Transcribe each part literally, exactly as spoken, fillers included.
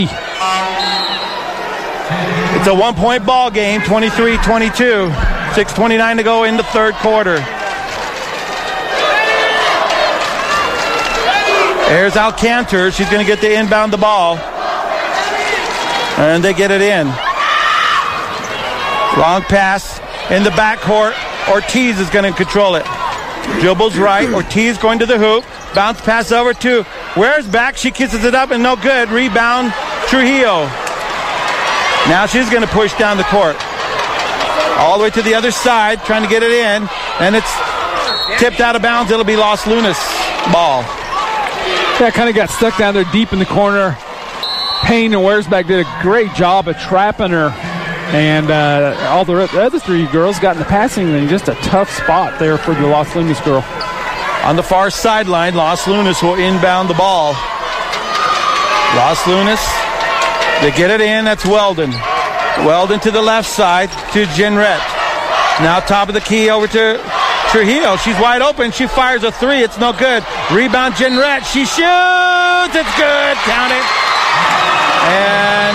It's a one-point ball game, twenty-three twenty-two. six twenty-nine to go in the third quarter. There's Alcantar. She's going to get the inbound the ball. And they get it in. Long pass in the backcourt. Ortiz is going to control it. Dribbles right. Ortiz going to the hoop. Bounce pass over to Ware's back. She kisses it up and no good. Rebound Trujillo. Now she's going to push down the court. All the way to the other side, trying to get it in. And it's tipped out of bounds. It'll be Los Lunas ball. Yeah, kind of got stuck down there deep in the corner. Payne and Waresback did a great job of trapping her. And uh, all the other three girls got in the passing lane. Just a tough spot there for the Los Lunas girl. On the far sideline, Los Lunas will inbound the ball. Los Lunas, they get it in. That's Weldon. Weldon to the left side to Jenrette. Now top of the key over to Trujillo. She's wide open. She fires a three. It's no good. Rebound Jenrette. She shoots. It's good. Count it. And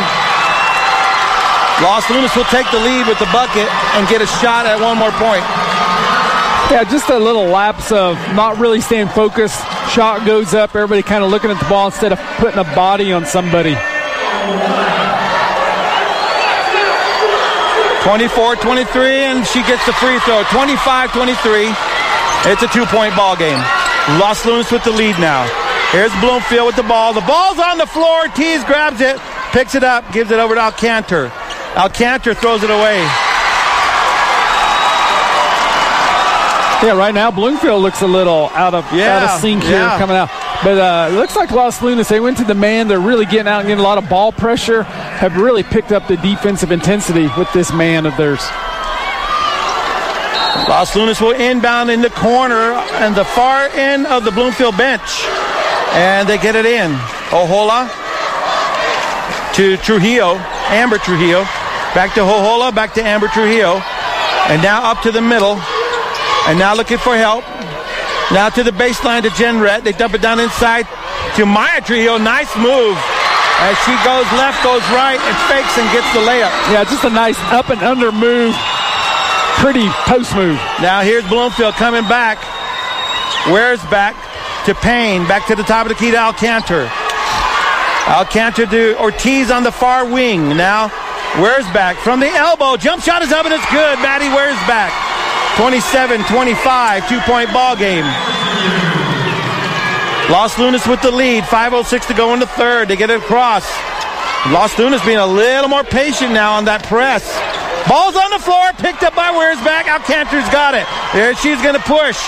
Los Lunas will take the lead with the bucket and get a shot at one more point. Yeah, just a little lapse of not really staying focused. Shot goes up. Everybody kind of looking at the ball instead of putting a body on somebody. twenty-four twenty-three, and she gets the free throw. twenty-five twenty-three. It's a two-point ball game. Los Lunas with the lead now. Here's Bloomfield with the ball. The ball's on the floor. Tees grabs it, picks it up, gives it over to Alcantar. Alcantar throws it away. Yeah, right now Bloomfield looks a little out of yeah, out of sync here yeah. coming out. But uh, it looks like Los Lunas, they went to the man. They're really getting out and getting a lot of ball pressure, have really picked up the defensive intensity with this man of theirs. Los Lunas will inbound in the corner and the far end of the Bloomfield bench. And they get it in. Ojola to Trujillo, Amber Trujillo. Back to Ojola, back to Amber Trujillo. And now up to the middle. And now looking for help. Now to the baseline to Jenrette. They dump it down inside to Maya Trujillo. Nice move. As she goes left, goes right, and fakes and gets the layup. Yeah, just a nice up and under move. Pretty post move. Now here's Bloomfield coming back. Where's back to Payne. Back to the top of the key to Alcantar. Alcantar to Ortiz on the far wing. Now Where's back from the elbow. Jump shot is up and it's good. Maddie Where's back. twenty-seven twenty-five, two-point ball game. Los Lunas with the lead. five oh six to go in the third. They get it across. Los Lunas being a little more patient now on that press. Ball's on the floor. Picked up by Where's back. Alcantar's got it. There she's going to push.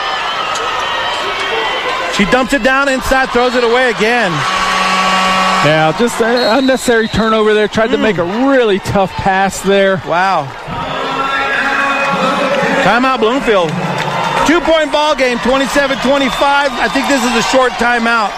She dumps it down inside, throws it away again. Yeah, just an unnecessary turnover there. Tried mm. to make a really tough pass there. Wow. Timeout Bloomfield. Two-point ball game, twenty-seven twenty-five. I think this is a short timeout.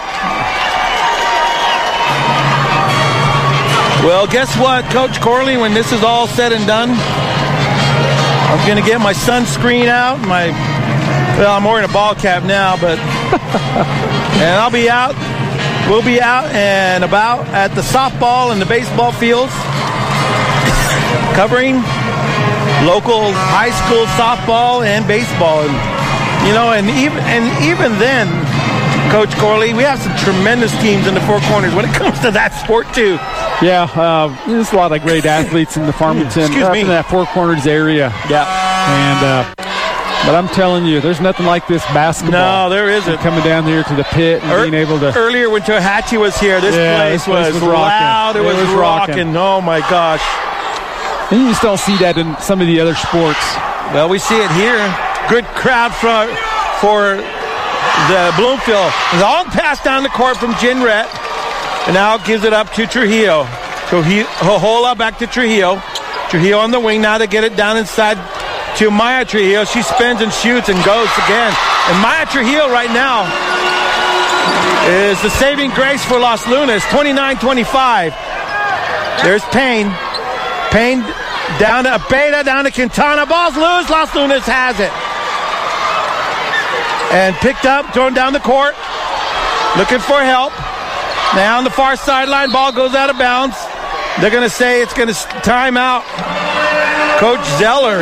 Well, guess what, Coach Corley, when this is all said and done, I'm going to get my sunscreen out. My, well, I'm wearing a ball cap now, but, and I'll be out. We'll be out and about at the softball and the baseball fields, covering local high school softball and baseball. And, you know, and even and even then, Coach Corley, we have some tremendous teams in the Four Corners when it comes to that sport too. Yeah, uh, there's a lot of great athletes in the Farmington, Excuse up me. in that Four Corners area. Yeah. And uh, but I'm telling you, there's nothing like this basketball. No, there isn't. Coming down here to the pit and er- being able to. Earlier when Tohatchee was here, this Yeah, place, this place was, was loud. It, rocking. was, It was rocking. rocking. Oh my gosh. And you just don't see that in some of the other sports. Well, we see it here. Good crowd for for the Bloomfield. Long pass down the court from Jenrette. And now gives it up to Trujillo. Hohola back to Trujillo. Trujillo on the wing. Now they get it down inside to Maya Trujillo. She spins and shoots and goes again. And Maya Trujillo right now is the saving grace for Los Lunas. twenty-nine twenty-five. There's Payne. Payne down to Beta, down to Quintana. Ball's loose. Los Lunas has it. And picked up, thrown down the court. Looking for help. Now on the far sideline, ball goes out of bounds. They're going to say it's going to time out. Coach Zeller.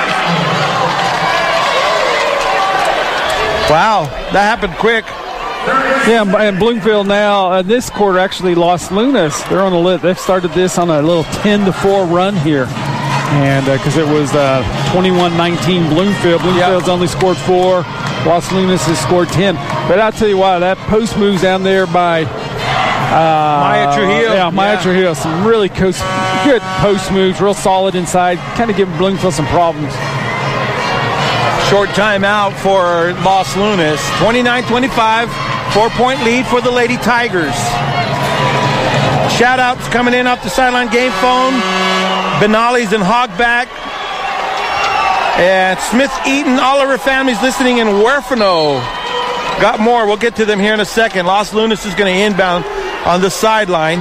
Wow, that happened quick. Yeah, and Bloomfield now, uh, this quarter actually lost Lunas. They're on the lit. They've started this on a little ten to four run here. And because uh, it was uh, twenty-one nineteen Bloomfield. Bloomfield's yep. only scored four. Los Lunas has scored ten. But I'll tell you what, that post moves down there by uh, Maya Trujillo. Yeah, Maya yeah. Trujillo. Some really coast, good post moves, real solid inside. Kind of giving Bloomfield some problems. Short timeout for Los Lunas. twenty-nine twenty-five. Four-point lead for the Lady Tigers. Shout-outs coming in off the sideline game phone. Benali's and Hogback. And Smith Eaton, all of her families listening in Huerfano. Got more. We'll get to them here in a second. Los Lunas is going to inbound on the sideline.